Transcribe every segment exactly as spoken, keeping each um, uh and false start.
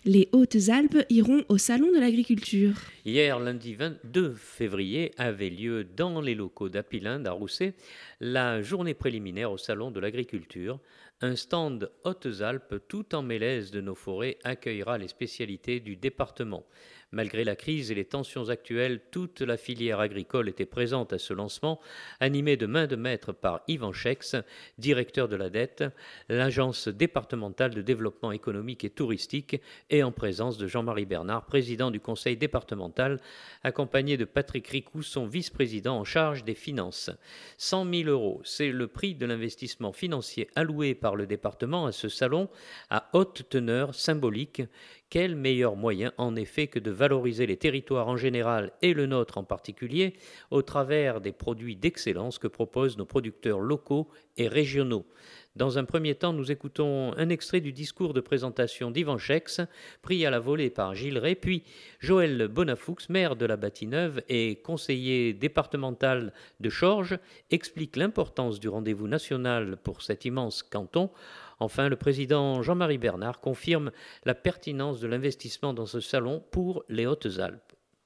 Les Hautes-Alpes iront au Salon de l'Agriculture. Hier, lundi vingt-deux février, avait lieu dans les locaux d'Apilinde à Rousset la journée préliminaire au Salon de l'Agriculture. Un stand Hautes-Alpes tout en mélèze de nos forêts accueillera les spécialités du département. Malgré la crise et les tensions actuelles, toute la filière agricole était présente à ce lancement, animée de main de maître par Yvan Chex, directeur de l'A D E T, l'Agence départementale de développement économique et touristique, et en présence de Jean-Marie Bernard, président du conseil départemental, accompagné de Patrick Ricou, son vice-président en charge des finances. cent mille euros, c'est le prix de l'investissement financier alloué par le département à ce salon à haute teneur symbolique. Quel meilleur moyen, en effet, que de valoriser les territoires en général et le nôtre en particulier au travers des produits d'excellence que proposent nos producteurs locaux et régionaux. Dans un premier temps, nous écoutons un extrait du discours de présentation d'Yvan Chex, pris à la volée par Gilles Ray, puis Joël Bonafoux, maire de la Bâtie-Neuve et conseiller départemental de Chorges, explique l'importance du rendez-vous national pour cet immense canton. Enfin, le président Jean-Marie Bernard confirme la pertinence de l'investissement dans ce salon pour les Hautes-Alpes.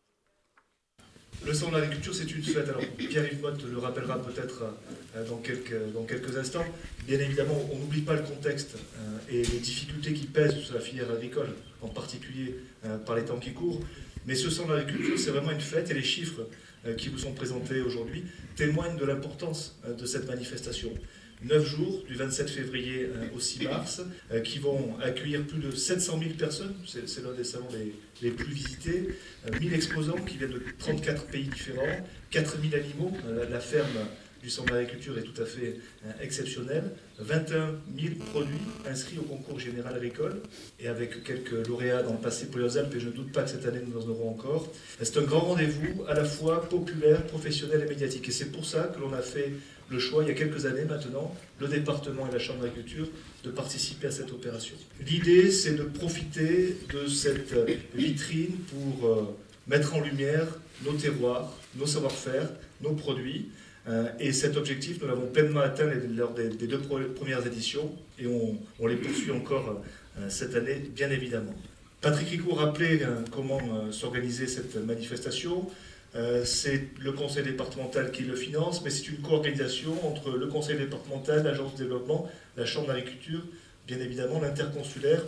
Le salon de l'agriculture, c'est une fête. Alors, Pierre-Yves Motte le rappellera peut-être dans quelques, dans quelques instants. Bien évidemment, on n'oublie pas le contexte et les difficultés qui pèsent sur la filière agricole, en particulier par les temps qui courent. Mais ce salon de l'agriculture, c'est vraiment une fête et les chiffres qui vous sont présentés aujourd'hui témoignent de l'importance de cette manifestation. Neuf jours, du vingt-sept février au six mars, euh, qui vont accueillir plus de sept cent mille personnes, c'est, c'est l'un des salons les, les plus visités, euh, mille exposants qui viennent de trente-quatre pays différents, quatre mille animaux, euh, la, la ferme du Salon de l'Agriculture est tout à fait euh, exceptionnelle, vingt et un mille produits inscrits au concours général agricole, et avec quelques lauréats dans le passé pour les Hautes-Alpes, et je ne doute pas que cette année nous en aurons encore. C'est un grand rendez-vous à la fois populaire, professionnel et médiatique, et c'est pour ça que l'on a fait le choix, il y a quelques années maintenant, le département et la Chambre d'agriculture, de participer à cette opération. L'idée, c'est de profiter de cette vitrine pour euh, mettre en lumière nos terroirs, nos savoir-faire, nos produits. Euh, et cet objectif, nous l'avons pleinement atteint lors des, des deux premières éditions, et on, on les poursuit encore euh, cette année, bien évidemment. Patrick Ricou rappelait euh, comment euh, s'organiser cette manifestation. Euh, c'est le conseil départemental qui le finance, mais c'est une co-organisation entre le conseil départemental, l'agence de développement, la chambre d'agriculture, bien évidemment l'interconsulaire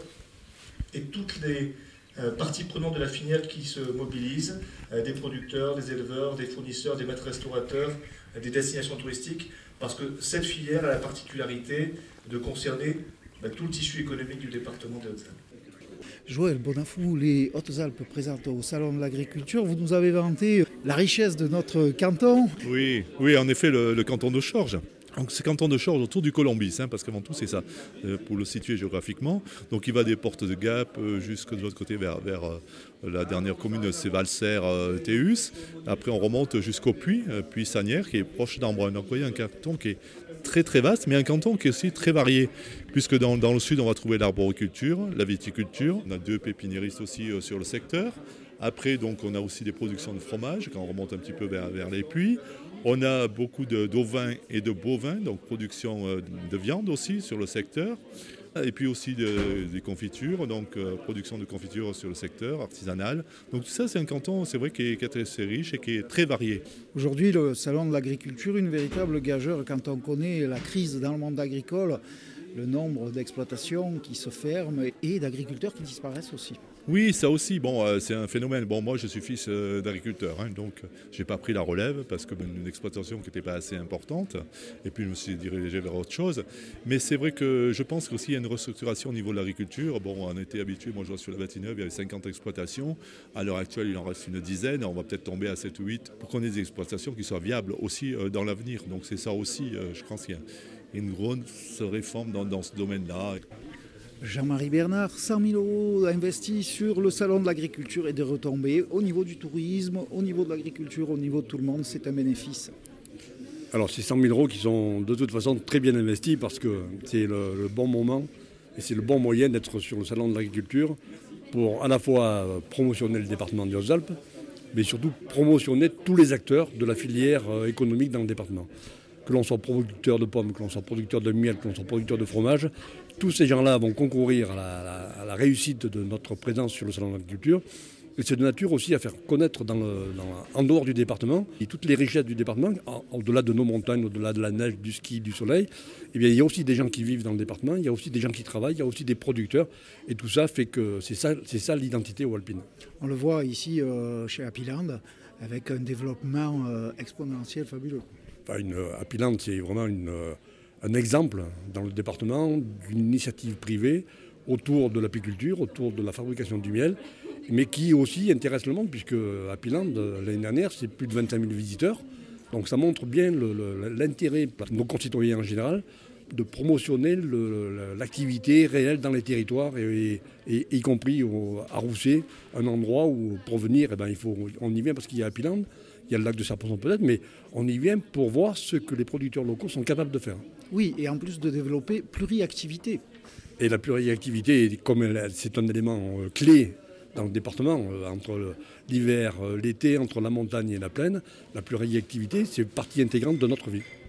et toutes les euh, parties prenantes de la filière qui se mobilisent, euh, des producteurs, des éleveurs, des fournisseurs, des maîtres restaurateurs, euh, des destinations touristiques, parce que cette filière a la particularité de concerner bah, tout le tissu économique du département des Hautes-Alpes. Joël Bonafoux, les Hautes-Alpes présentes au Salon de l'Agriculture. Vous nous avez vanté la richesse de notre canton. Oui, oui, en effet, le, le canton de Chorges. Donc c'est canton de Chorges autour du Colombis, hein, parce qu'avant tout c'est ça, euh, pour le situer géographiquement. Donc il va des portes de Gap euh, jusque de l'autre côté vers, vers euh, la dernière commune, c'est Valserres, euh, Théus. Après on remonte jusqu'au Puy, euh, Puy-Sanière, qui est proche d'Embrun. Donc vous voyez un canton qui est très très vaste, mais un canton qui est aussi très varié, puisque dans, dans le sud on va trouver l'arboriculture, la viticulture. On a deux pépiniéristes aussi euh, sur le secteur. Après, donc, on a aussi des productions de fromage, quand on remonte un petit peu vers, vers les puits. On a beaucoup de, d'ovins et de bovins, donc production euh, de viande aussi sur le secteur. Et puis aussi de, des confitures, donc euh, production de confitures sur le secteur artisanal. Donc tout ça, c'est un canton, c'est vrai, qui est, qui est assez riche et qui est très varié. Aujourd'hui, le Salon de l'Agriculture, une véritable gageure quand on connaît la crise dans le monde agricole, le nombre d'exploitations qui se ferment et d'agriculteurs qui disparaissent aussi. Oui, ça aussi, bon, euh, c'est un phénomène. Bon, moi, je suis fils euh, d'agriculteur, hein, donc je n'ai pas pris la relève parce que ben, une exploitation qui n'était pas assez importante, et puis je me suis dirigé vers autre chose. Mais c'est vrai que je pense qu'aussi il y a une restructuration au niveau de l'agriculture. Bon, on était habitué, moi je vois sur la Bâtie-Neuve, il y avait cinquante exploitations. À l'heure actuelle, il en reste une dizaine. On va peut-être tomber à sept ou huit pour qu'on ait des exploitations qui soient viables aussi euh, dans l'avenir. Donc c'est ça aussi, euh, je pense qu'il y a une grosse réforme dans, dans ce domaine-là. Jean-Marie Bernard, cent mille euros investis sur le Salon de l'Agriculture et des retombées au niveau du tourisme, au niveau de l'agriculture, au niveau de tout le monde, c'est un bénéfice. Alors c'est cent mille euros qui sont de toute façon très bien investis parce que c'est le, le bon moment et c'est le bon moyen d'être sur le Salon de l'Agriculture pour à la fois promotionner le département des Hautes-Alpes, mais surtout promotionner tous les acteurs de la filière économique dans le département. Que l'on soit producteur de pommes, que l'on soit producteur de miel, que l'on soit producteur de fromage, tous ces gens-là vont concourir à la, à la, à la réussite de notre présence sur le salon de l'agriculture. Et c'est de nature aussi à faire connaître dans le, dans, en dehors du département et toutes les richesses du département, au-delà de nos montagnes, au-delà de la neige, du ski, du soleil. Eh bien, il y a aussi des gens qui vivent dans le département, il y a aussi des gens qui travaillent, il y a aussi des producteurs. Et tout ça fait que c'est ça, c'est ça l'identité Walpine. On le voit ici euh, chez Happyland avec un développement euh, exponentiel fabuleux. Enfin, une, Happyland, c'est vraiment une, un exemple dans le département d'une initiative privée autour de l'apiculture, autour de la fabrication du miel, mais qui aussi intéresse le monde, puisque Happyland, l'année dernière, c'est plus de vingt-cinq mille visiteurs. Donc ça montre bien le, le, l'intérêt de nos concitoyens en général de promotionner le, l'activité réelle dans les territoires, et, et, et y compris au, à Rousset, un endroit où pour venir, eh ben, il faut, on y vient parce qu'il y a Happyland, il y a le lac de Serponçon peut-être, mais on y vient pour voir ce que les producteurs locaux sont capables de faire. Oui, et en plus de développer pluriactivité. Et la pluriactivité, comme elle, c'est un élément euh, clé dans le département, euh, entre le, l'hiver, euh, l'été, entre la montagne et la plaine, la pluriactivité, c'est partie intégrante de notre vie.